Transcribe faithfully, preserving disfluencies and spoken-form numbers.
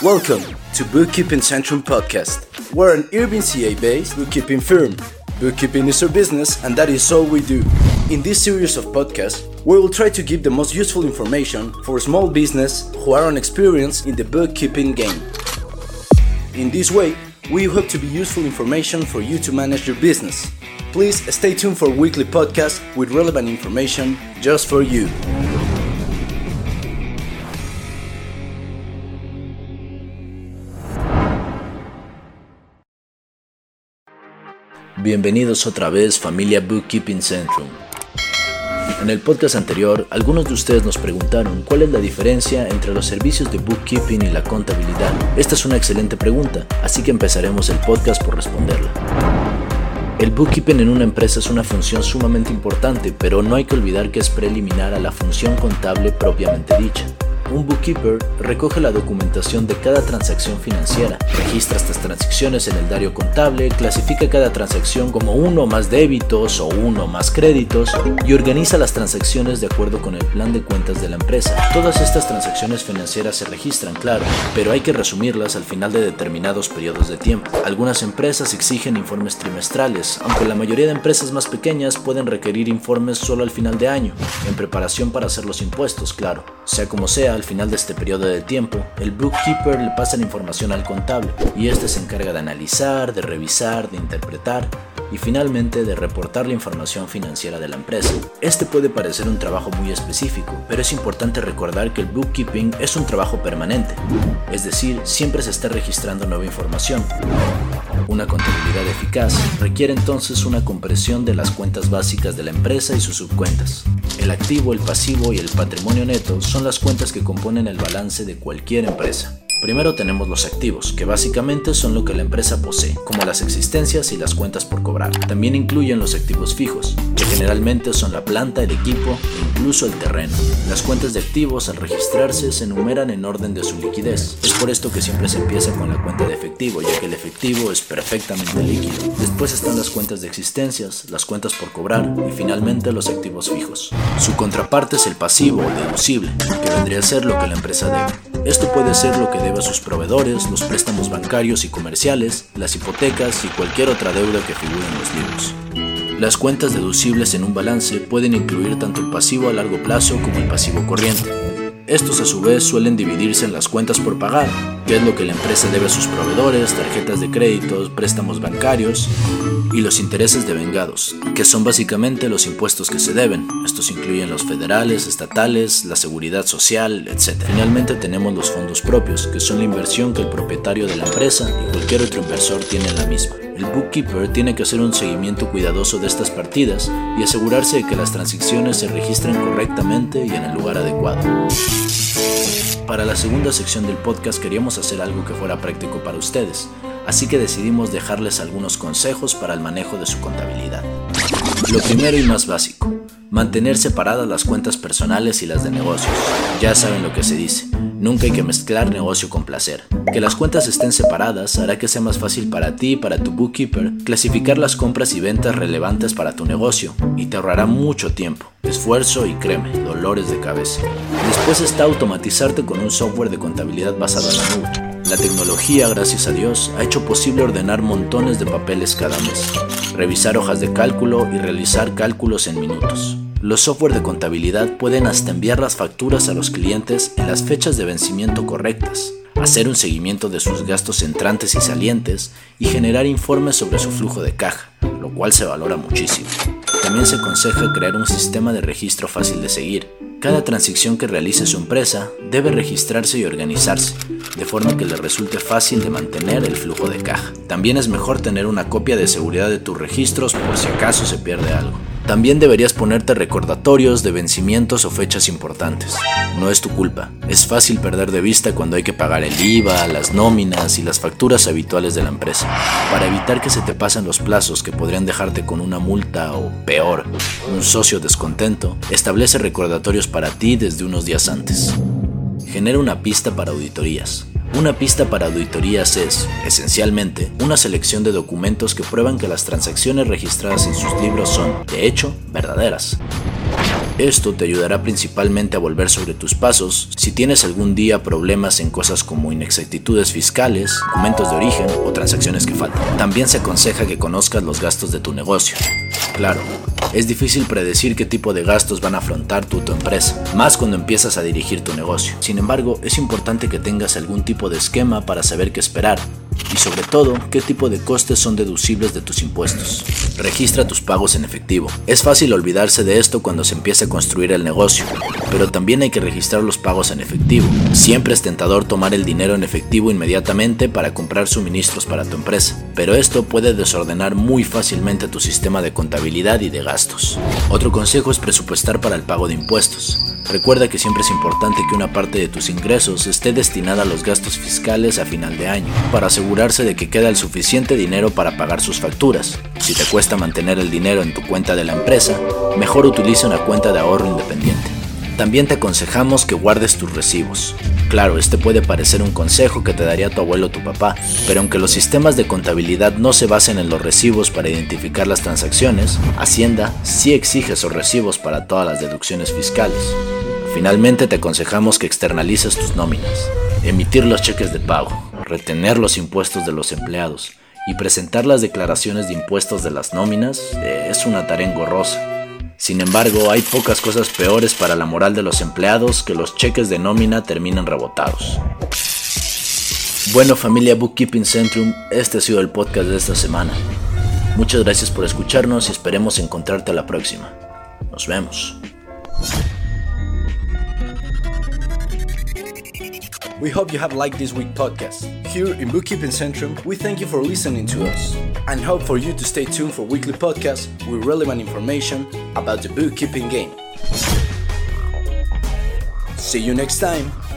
Welcome to Bookkeeping Centrum Podcast. We're an Irving C A-based bookkeeping firm. Bookkeeping is our business, and that is all we do. In this series of podcasts, we will try to give the most useful information for small business who are unexperienced in the bookkeeping game. In this way, we hope to be useful information for you to manage your business. Please stay tuned for weekly podcasts with relevant information just for you. Bienvenidos otra vez, familia Bookkeeping Centrum. En el podcast anterior, algunos de ustedes nos preguntaron cuál es la diferencia entre los servicios de bookkeeping y la contabilidad. Esta es una excelente pregunta, así que empezaremos el podcast por responderla. El bookkeeping en una empresa es una función sumamente importante, pero no hay que olvidar que es preliminar a la función contable propiamente dicha. Un bookkeeper recoge la documentación de cada transacción financiera, registra estas transacciones en el diario contable, clasifica cada transacción como uno o más débitos o uno o más créditos y organiza las transacciones de acuerdo con el plan de cuentas de la empresa. Todas estas transacciones financieras se registran, claro, pero hay que resumirlas al final de determinados periodos de tiempo. Algunas empresas exigen informes trimestrales, aunque la mayoría de empresas más pequeñas pueden requerir informes solo al final de año, en preparación para hacer los impuestos, claro. Sea como sea, al final de este periodo de tiempo, el bookkeeper le pasa la información al contable y este se encarga de analizar, de revisar, de interpretar y finalmente de reportar la información financiera de la empresa. Este puede parecer un trabajo muy específico, pero es importante recordar que el bookkeeping es un trabajo permanente, es decir, siempre se está registrando nueva información. Una contabilidad eficaz requiere entonces una comprensión de las cuentas básicas de la empresa y sus subcuentas. El activo, el pasivo y el patrimonio neto son las cuentas que componen el balance de cualquier empresa. Primero tenemos los activos, que básicamente son lo que la empresa posee, como las existencias y las cuentas por cobrar. También incluyen los activos fijos, que generalmente son la planta, el equipo e incluso el terreno. Las cuentas de activos al registrarse se enumeran en orden de su liquidez. Es por esto que siempre se empieza con la cuenta de efectivo, ya que el efectivo es perfectamente líquido. Después están las cuentas de existencias, las cuentas por cobrar y finalmente los activos fijos. Su contraparte es el pasivo o deducible, que vendría a ser lo que la empresa debe. Esto puede ser lo que debe a sus proveedores, los préstamos bancarios y comerciales, las hipotecas y cualquier otra deuda que figure en los libros. Las cuentas deducibles en un balance pueden incluir tanto el pasivo a largo plazo como el pasivo corriente. Estos a su vez suelen dividirse en las cuentas por pagar, que es lo que la empresa debe a sus proveedores, tarjetas de créditos, préstamos bancarios y los intereses devengados, que son básicamente los impuestos que se deben. Estos incluyen los federales, estatales, la seguridad social, etcétera. Finalmente tenemos los fondos propios, que son la inversión que el propietario de la empresa y cualquier otro inversor tiene en la misma. El bookkeeper tiene que hacer un seguimiento cuidadoso de estas partidas y asegurarse de que las transacciones se registren correctamente y en el lugar adecuado. Para la segunda sección del podcast queríamos hacer algo que fuera práctico para ustedes, así que decidimos dejarles algunos consejos para el manejo de su contabilidad. Lo primero y más básico, mantener separadas las cuentas personales y las de negocios. Ya saben lo que se dice, nunca hay que mezclar negocio con placer. Que las cuentas estén separadas hará que sea más fácil para ti y para tu bookkeeper clasificar las compras y ventas relevantes para tu negocio y te ahorrará mucho tiempo, esfuerzo y, créeme, dolores de cabeza. Después está automatizarte con un software de contabilidad basado en la nube. La tecnología, gracias a Dios, ha hecho posible ordenar montones de papeles cada mes, revisar hojas de cálculo y realizar cálculos en minutos. Los software de contabilidad pueden hasta enviar las facturas a los clientes en las fechas de vencimiento correctas, hacer un seguimiento de sus gastos entrantes y salientes y generar informes sobre su flujo de caja, lo cual se valora muchísimo. También se aconseja crear un sistema de registro fácil de seguir. Cada transacción que realice su empresa debe registrarse y organizarse, de forma que le resulte fácil de mantener el flujo de caja. También es mejor tener una copia de seguridad de tus registros por si acaso se pierde algo. También deberías ponerte recordatorios de vencimientos o fechas importantes. No es tu culpa. Es fácil perder de vista cuando hay que pagar el I V A, las nóminas y las facturas habituales de la empresa. Para evitar que se te pasen los plazos que podrían dejarte con una multa o, peor, un socio descontento, establece recordatorios para ti desde unos días antes. Genera una pista para auditorías. Una pista para auditorías es, esencialmente, una selección de documentos que prueban que las transacciones registradas en sus libros son, de hecho, verdaderas. Esto te ayudará principalmente a volver sobre tus pasos si tienes algún día problemas en cosas como inexactitudes fiscales, documentos de origen o transacciones que faltan. También se aconseja que conozcas los gastos de tu negocio. Claro, es difícil predecir qué tipo de gastos van a afrontar tú o tu empresa, más cuando empiezas a dirigir tu negocio. Sin embargo, es importante que tengas algún tipo de esquema para saber qué esperar y sobre todo, qué tipo de costes son deducibles de tus impuestos. Registra tus pagos en efectivo. Es fácil olvidarse de esto cuando se empieza a construir el negocio, pero también hay que registrar los pagos en efectivo. Siempre es tentador tomar el dinero en efectivo inmediatamente para comprar suministros para tu empresa, pero esto puede desordenar muy fácilmente tu sistema de contabilidad y de gastos. Otro consejo es presupuestar para el pago de impuestos. Recuerda que siempre es importante que una parte de tus ingresos esté destinada a los gastos fiscales a final de año, para asegurarse de que queda el suficiente dinero para pagar sus facturas. Si te cuesta mantener el dinero en tu cuenta de la empresa, mejor utiliza una cuenta de ahorro independiente. También te aconsejamos que guardes tus recibos. Claro, este puede parecer un consejo que te daría tu abuelo o tu papá, pero aunque los sistemas de contabilidad no se basen en los recibos para identificar las transacciones, Hacienda sí exige esos recibos para todas las deducciones fiscales. Finalmente te aconsejamos que externalices tus nóminas, emitir los cheques de pago, retener los impuestos de los empleados y presentar las declaraciones de impuestos de las nóminas eh, es una tarea engorrosa. Sin embargo, hay pocas cosas peores para la moral de los empleados que los cheques de nómina terminen rebotados. Bueno, familia Bookkeeping Centrum, este ha sido el podcast de esta semana. Muchas gracias por escucharnos y esperemos encontrarte a la próxima. Nos vemos. We hope you have liked this week's podcast. Here in Bookkeeping Centrum, we thank you for listening to us and hope for you to stay tuned for weekly podcasts with relevant information about the bookkeeping game. See you next time.